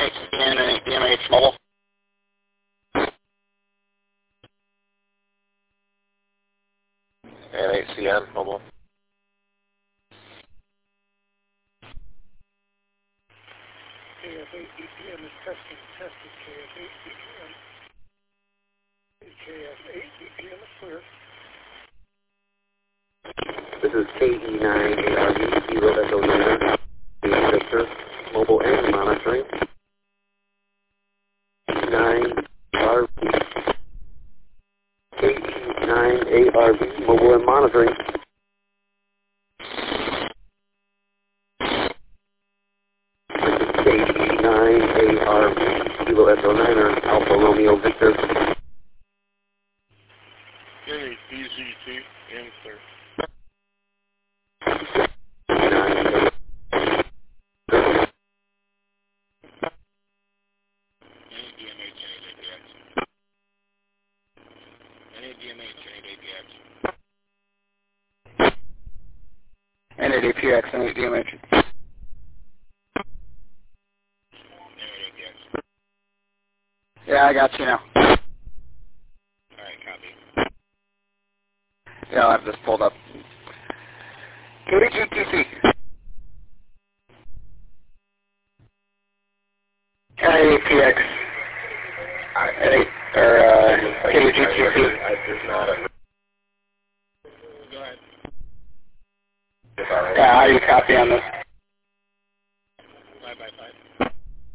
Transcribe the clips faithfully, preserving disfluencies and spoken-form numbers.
H C N and D M H mobile. And H C N mobile. K F eight B P M is testing, testing K F eight B P M. K F eight B P M is clear. This is K E nine A R V, Kilo Echo Niner, Victor, mobile and monitoring. nine R V, K E nine A R V, mobile and monitoring. This is K E nine A R V, Kilo Echo Niner, Alpha Romeo Victor. K D Z T, in clear. N eight A P X and eight D M H. Yeah, I got you now. Alright, copy. Yeah, I've just pulled up. K G T C. N eight A P X. N eight, or uh, K G T C. I did not. Go ahead. Yeah, how do you copy on this? five by five.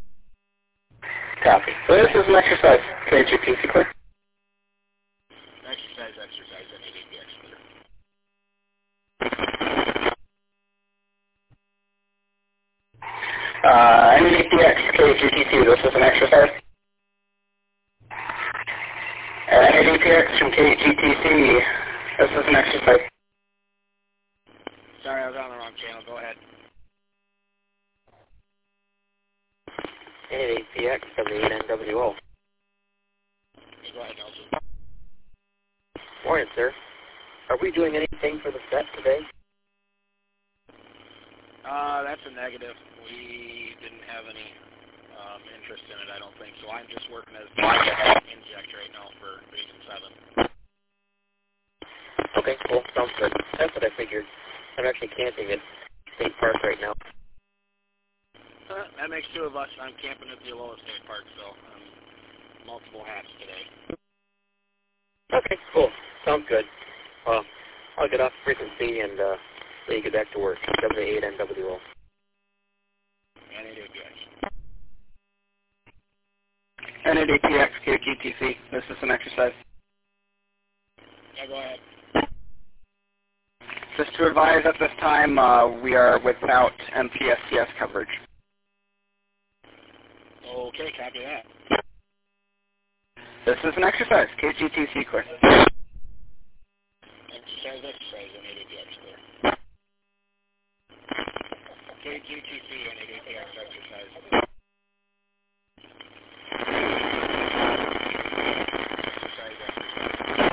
Copy. So this is an exercise. K G T C clear. Exercise, exercise, N eight A P X clear. Uh, N eight A P X, K G T C, this is an exercise. Uh, N eight A P X from K G T C, this is an exercise. Sorry, I was on the wrong channel. Go ahead. N eight A P X, seventy-eight N W O. Go ahead, Nelson. Morning, sir. Are we doing anything for the set today? Uh, that's a negative. We didn't have any um, interest in it, I don't think. So I'm just working as inject right now for Region seven. Okay, cool. Sounds good. That's what I figured. I'm actually camping at State Park right now. Uh, that makes two of us. I'm camping at the Aloha State Park, so um, multiple hats today. Okay, cool. Sounds good. Well, I'll get off frequency and uh, let you get back to work. seventy-eight N W O. N eight A P X. N eight A P X, K G T C, this is an exercise. Yeah, go ahead. Just to advise at this time, uh, we are without M P S T S coverage. Okay, copy that. This is an exercise, K G T C clear. Exercise, exercise, N eight A P X clear. K G T C, N eight A P X exercise. Exercise, exercise.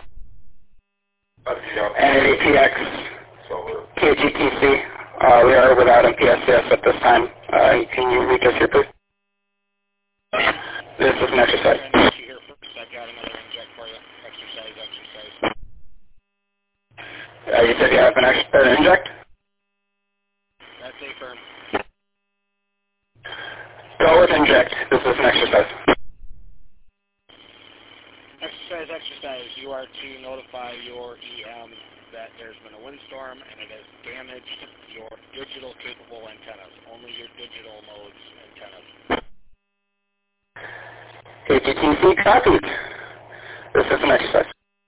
N eight A P X, K G T C, uh, we are without M P S T S at this time. Uh, can you reach us here, please? This is an exercise. I'm going to you here first. I've got another inject for you. Exercise, exercise. Uh, you said you have an, ex- an inject? That's a firm. Go with inject. This is an exercise. Exercise, exercise. You are to notify your E M that there's been a windstorm and it has damaged your digital capable antennas. Only your digital modes antennas. K G T C copied. This is an exercise.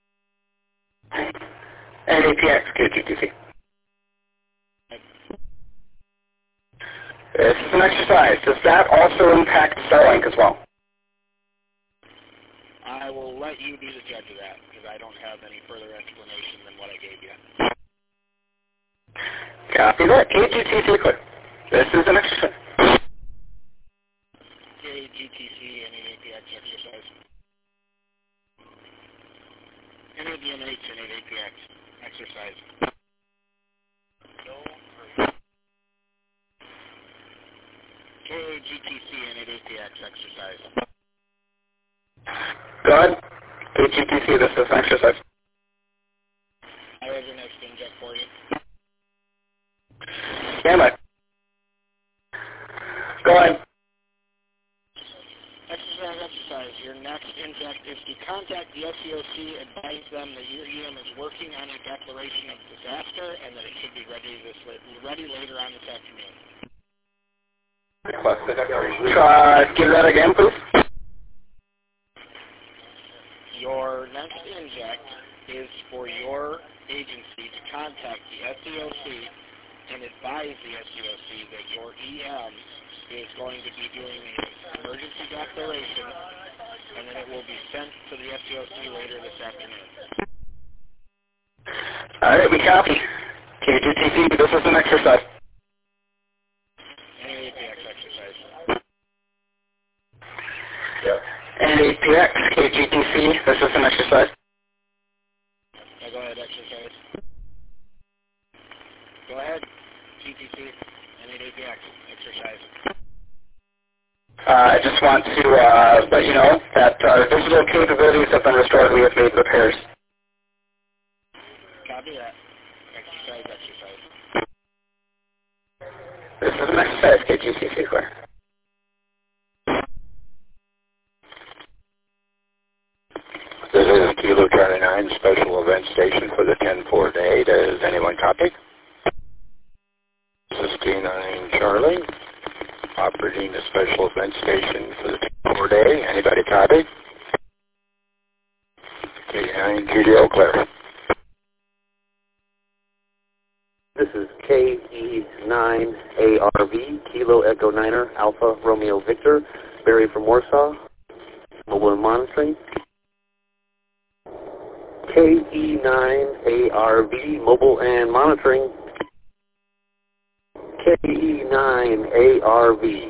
N eight A P X, K G T C. This is an exercise. Does that also impact Starlink as well? I will let you be the judge of that because I don't have any further explanation than what I gave you. Copy that. K G T C clear. This is an exercise. K G T C, N eight A P X exercise. N eight D M H, N eight A P X exercise. K G T C and an A P X exercise. Go ahead. K G T C, this is exercise. I have your next inject for you. Stand by. Go ahead. Exercise, exercise. Your next inject is to contact the S C O C, advise them that your E M is working on a declaration of disaster and that it should be ready this ready later on this afternoon. Uh, give that again, please. Your next inject is for your agency to contact the S C O C and advise the S C O C that your E M is going to be doing an emergency declaration, and then it will be sent to the S C O C later this afternoon. All right, we copy. K G T C, this is an exercise. N A P X exercise. N A P X, K G T C, this is an exercise. Now go ahead, exercise. Go ahead, G T C, N A P X exercise. Uh, I just want to uh, let you know that our digital capabilities have been restored. We have made repairs. Copy that. Exercise, exercise. This is an exercise, K G C C clear. This is Kilo Charlie nine, Special Event Station for the ten four day. Does anyone copy? This is T nine Charlie, operating the Special Event Station for the ten four day. Anybody copy? T nine G D O clear. This is K E nine A R V, Kilo Echo Niner, Alpha Romeo Victor, Barry from Warsaw, mobile and monitoring. K E nine A R V, mobile and monitoring. K E nine A R V.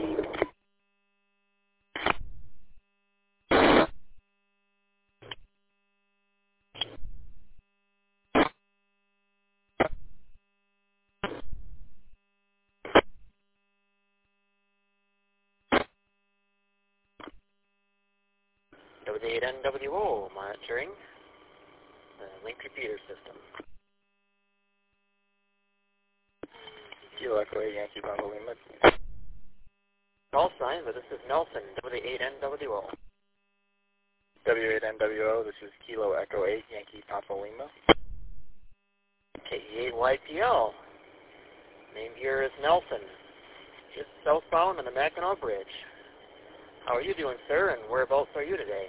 W eight N W O, monitoring the link repeater system. Kilo Echo eight, Yankee Papa Lima. Call sign, but this is Nelson, W eight N W O. W eight N W O, this is Kilo Echo eight, Yankee Papa Lima. K E eight Y P L. Name here is Nelson, just southbound on the Mackinac Bridge. How are you doing, sir, and whereabouts are you today?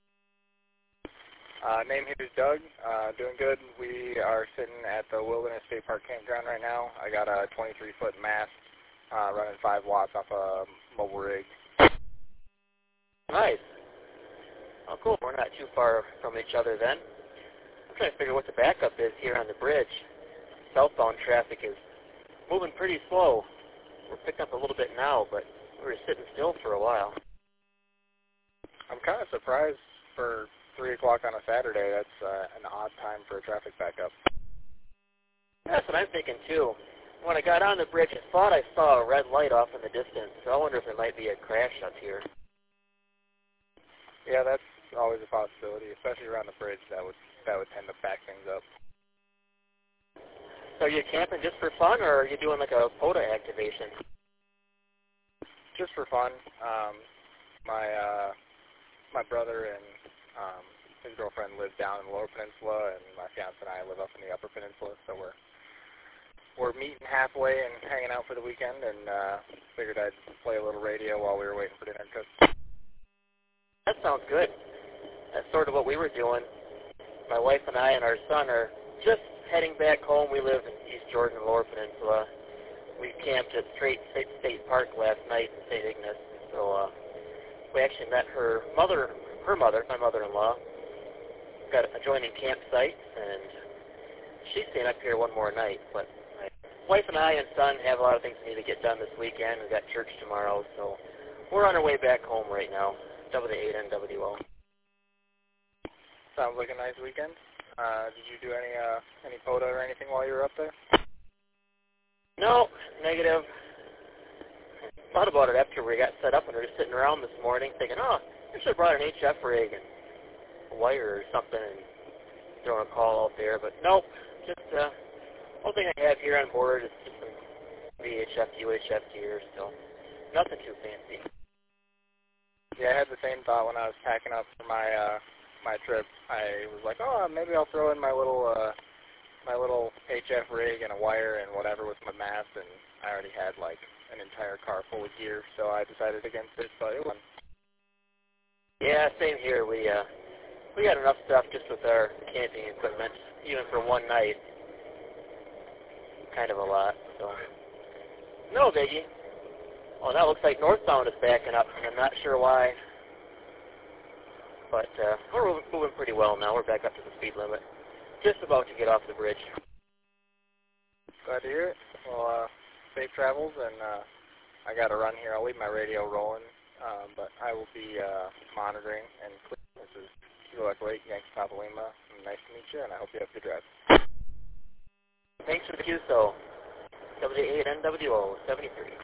Uh, name here is Doug. Uh, doing good. We are sitting at the Wilderness State Park campground right now. I got a twenty-three foot mast uh, running five watts off a mobile rig. Nice. Oh, cool. We're not too far from each other then. I'm trying to figure what the backup is here on the bridge. Southbound traffic is moving pretty slow. We're picking up a little bit now, but we were sitting still for a while. I'm kind of surprised for three o'clock on a Saturday. That's uh, an odd time for a traffic backup. That's what I'm thinking, too. When I got on the bridge, I thought I saw a red light off in the distance, so I wonder if there might be a crash up here. Yeah, that's always a possibility, especially around the bridge. That would that would tend to back things up. So are you camping just for fun, or are you doing like a POTA activation? Just for fun. Um, my uh, my brother and um, his girlfriend live down in the Lower Peninsula, and my fiance and I live up in the Upper Peninsula. So we're we're meeting halfway and hanging out for the weekend, and uh, figured I'd play a little radio while we were waiting for dinner to cook. That sounds good. That's sort of what we were doing. My wife and I and our son are just heading back home. We live in East Jordan, Lower Peninsula. We camped at Straight State Park last night in Saint Ignace. So uh, we actually met her mother, her mother, my mother-in-law. Got adjoining campsites, and she's staying up here one more night. But my wife and I and son have a lot of things we need to get done this weekend. We've got church tomorrow, so we're on our way back home right now. W eight N W O. Sounds like a nice weekend. Uh, did you do any uh, any POTA or anything while you were up there? No, negative. thought about it after we got set up, and we were just sitting around this morning thinking, oh, I should have brought an H F rig and a wire or something and thrown a call out there. But nope, just uh, one thing I have here on board is just some V H F, U H F gear, so nothing too fancy. Yeah, I had the same thought when I was packing up for my uh, my trip. I was like, oh, maybe I'll throw in my little uh, my little H F rig and a wire and whatever with my mast, and I already had like an entire car full of gear, so I decided against it. But it was. Yeah, same here. We uh, we got enough stuff just with our camping equipment, even for one night. Kind of a lot. So no biggie. Oh, that looks like northbound is backing up, and I'm not sure why. But uh, we're moving, moving pretty well now. We're back up to the speed limit. Just about to get off the bridge. Glad to hear it. Well, uh, safe travels, and uh, I got to run here. I'll leave my radio rolling, um, but I will be uh, monitoring. And this is Kilo Echo eight, Yankee Papa Lima. Nice to meet you, and I hope you have a good drive. Thanks for the Q S O. W eight N W O seventy-three.